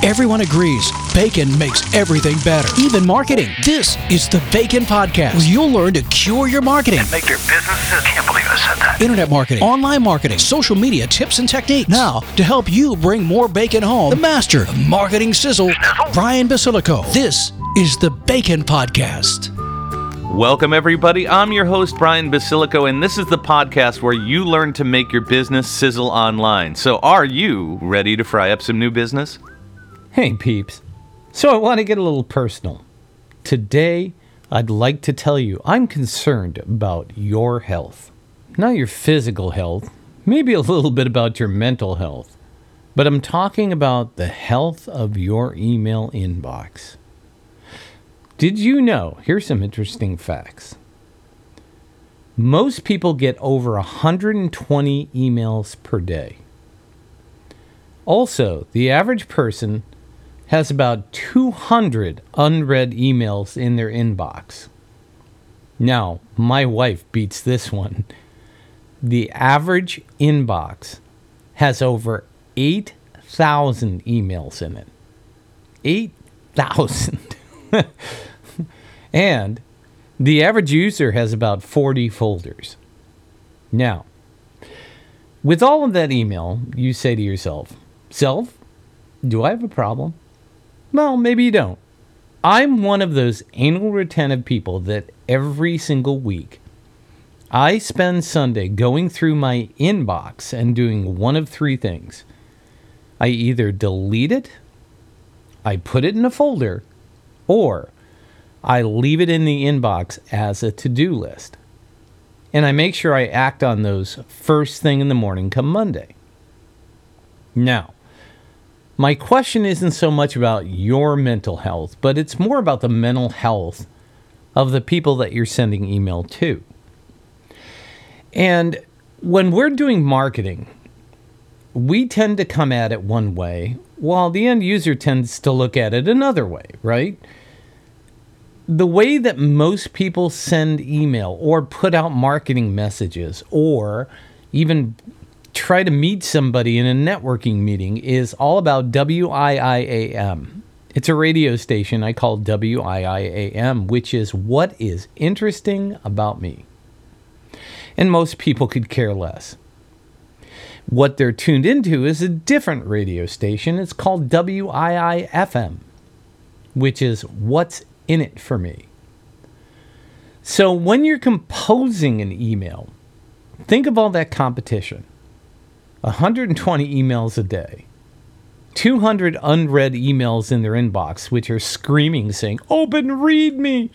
Everyone agrees bacon makes everything better, even marketing. This is the Bacon Podcast, where you'll learn to cure your marketing. And make your business. I can't believe I said that. Internet marketing, online marketing, social media tips and techniques. Now, to help you bring more bacon home, the master of marketing sizzle, Brian Basilico. This is the Bacon Podcast. Welcome, everybody. I'm your host, Brian Basilico, and this is the podcast where you learn to make your business sizzle online. So are you ready to fry up some new business? Hey peeps, so I want to get a little personal. Today, I'd like to tell you I'm concerned about your health. Not your physical health, maybe a little bit about your mental health, but I'm talking about the health of your email inbox. Did you know, here's some interesting facts. Most people get over 120 emails per day. Also, the average person has about 200 unread emails in their inbox. Now, my wife beats this one. The average inbox has over 8,000 emails in it. 8,000. And the average user has about 40 folders. Now, with all of that email, you say to yourself, "Self, do I have a problem?" Well, maybe you don't. I'm one of those anal retentive people that every single week I spend Sunday going through my inbox and doing one of three things. I either delete it, I put it in a folder, or I leave it in the inbox as a to-do list. And I make sure I act on those first thing in the morning come Monday. Now, my question isn't so much about your mental health, but it's more about the mental health of the people that you're sending email to. And when we're doing marketing, we tend to come at it one way, while the end user tends to look at it another way, right? The way that most people send email or put out marketing messages or even try to meet somebody in a networking meeting is all about WIIAM. It's a radio station I call WIIAM, which is what is interesting about me. And most people could care less. What they're tuned into is a different radio station. It's called WIIFM, which is what's in it for me. So when you're composing an email, think of all that competition. 120 emails a day, 200 unread emails in their inbox, which are screaming, saying, "Open, read me."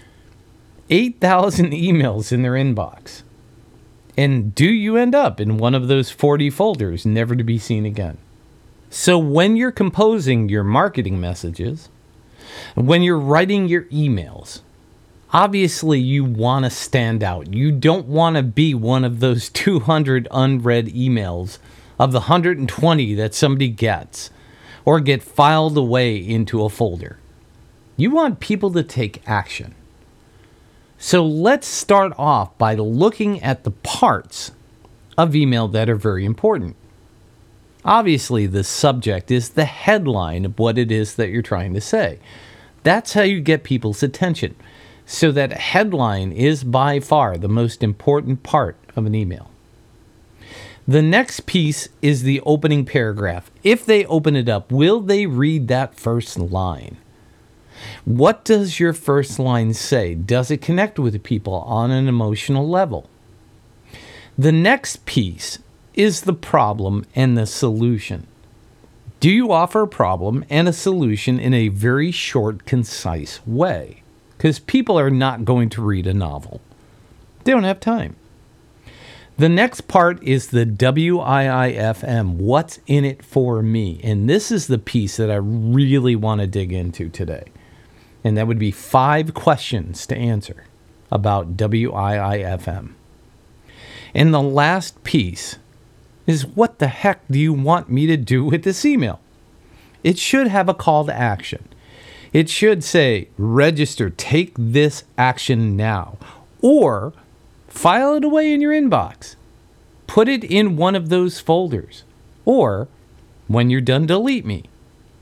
8,000 emails in their inbox. And do you end up in one of those 40 folders, never to be seen again? So when you're composing your marketing messages, when you're writing your emails, obviously you want to stand out. You don't want to be one of those 200 unread emails of the 120 that somebody gets or get filed away into a folder. You want people to take action. So let's start off by looking at the parts of email that are very important. Obviously, the subject is the headline of what it is that you're trying to say. That's how you get people's attention. So that headline is by far the most important part of an email. The next piece is the opening paragraph. If they open it up, will they read that first line? What does your first line say? Does it connect with people on an emotional level? The next piece is the problem and the solution. Do you offer a problem and a solution in a very short, concise way? Because people are not going to read a novel. They don't have time. The next part is the WIIFM. What's in it for me? And this is the piece that I really want to dig into today. And that would be 5 questions to answer about WIIFM. And the last piece is, what the heck do you want me to do with this email? It should have a call to action. It should say, register, take this action now. Or file it away in your inbox. Put it in one of those folders. Or, when you're done, delete me.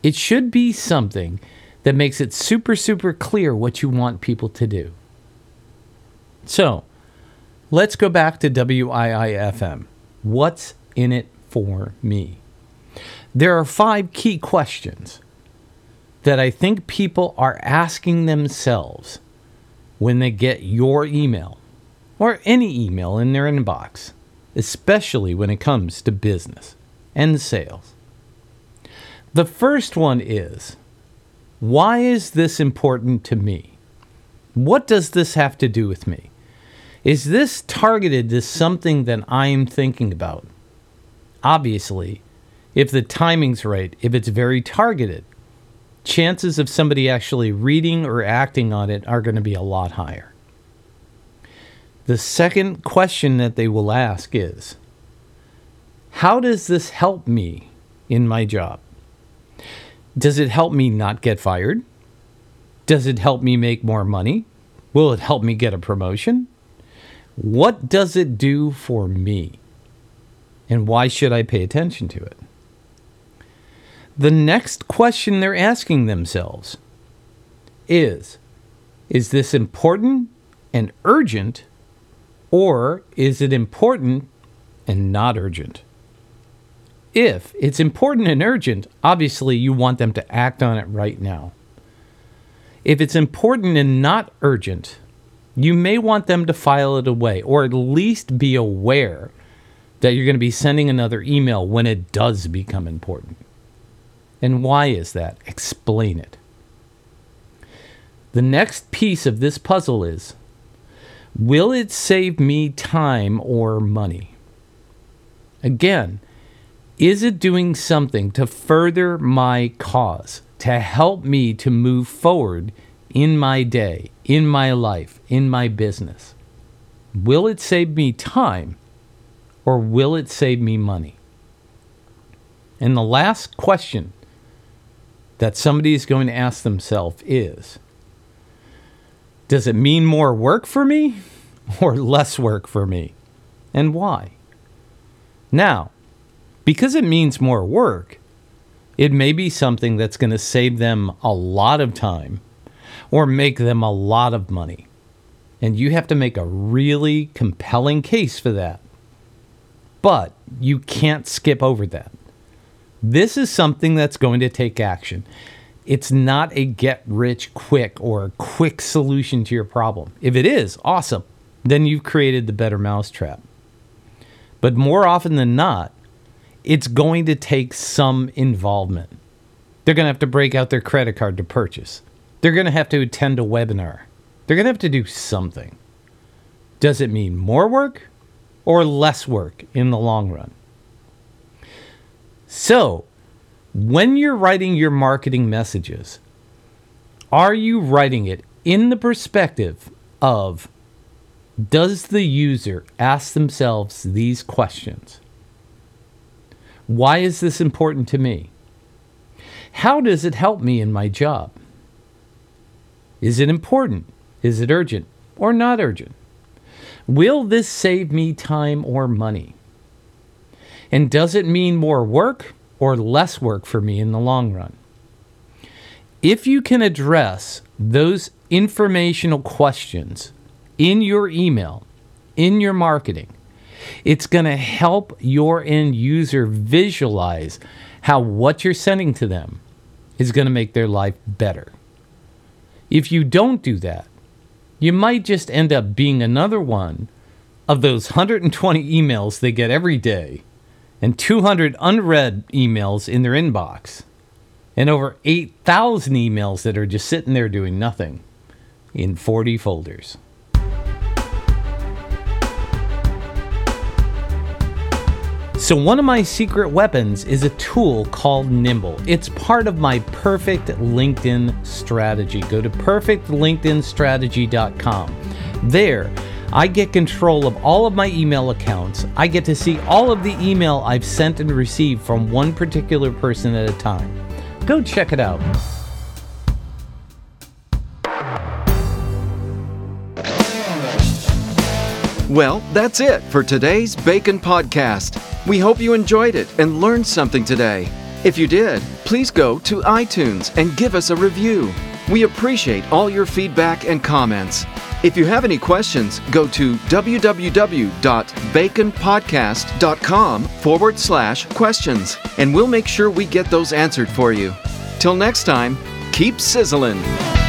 It should be something that makes it super, super clear what you want people to do. So, let's go back to WIIFM. What's in it for me? There are 5 key questions that I think people are asking themselves when they get your email or any email in their inbox, especially when it comes to business and sales. The first one is, why is this important to me? What does this have to do with me? Is this targeted to something that I'm thinking about? Obviously, if the timing's right, if it's very targeted, chances of somebody actually reading or acting on it are going to be a lot higher. The second question that they will ask is, how does this help me in my job? Does it help me not get fired? Does it help me make more money? Will it help me get a promotion? What does it do for me? And why should I pay attention to it? The next question they're asking themselves is this important and urgent, or is it important and not urgent? If it's important and urgent, obviously you want them to act on it right now. If it's important and not urgent, you may want them to file it away, or at least be aware that you're going to be sending another email when it does become important. And why is that? Explain it. The next piece of this puzzle is, will it save me time or money? Again, is it doing something to further my cause, to help me to move forward in my day, in my life, in my business? Will it save me time or will it save me money? And the last question that somebody is going to ask themselves is, does it mean more work for me or less work for me? And why? Now, because it means more work, it may be something that's going to save them a lot of time or make them a lot of money. And you have to make a really compelling case for that. But you can't skip over that. This is something that's going to take action. It's not a get-rich-quick or a quick solution to your problem. If it is, awesome. Then you've created the better mousetrap. But more often than not, it's going to take some involvement. They're going to have to break out their credit card to purchase. They're going to have to attend a webinar. They're going to have to do something. Does it mean more work or less work in the long run? So, when you're writing your marketing messages, are you writing it in the perspective of, does the user ask themselves these questions? Why is this important to me? How does it help me in my job? Is it important? Is it urgent or not urgent? Will this save me time or money? And does it mean more work or less work for me in the long run? If you can address those informational questions in your email, in your marketing, it's going to help your end user visualize how what you're sending to them is going to make their life better. If you don't do that, you might just end up being another one of those 120 emails they get every day and 200 unread emails in their inbox and over 8,000 emails that are just sitting there doing nothing in 40 folders. So one of my secret weapons is a tool called Nimble. It's part of my Perfect LinkedIn Strategy. Go to perfectlinkdinstrategy.com. There, I get control of all of my email accounts. I get to see all of the email I've sent and received from one particular person at a time. Go check it out. Well, that's it for today's Bacon Podcast. We hope you enjoyed it and learned something today. If you did, please please go to iTunes and give us a review. We appreciate all your feedback and comments. If you have any questions, go to www.baconpodcast.com/questions, and we'll make sure we get those answered for you. Till next time, keep sizzling.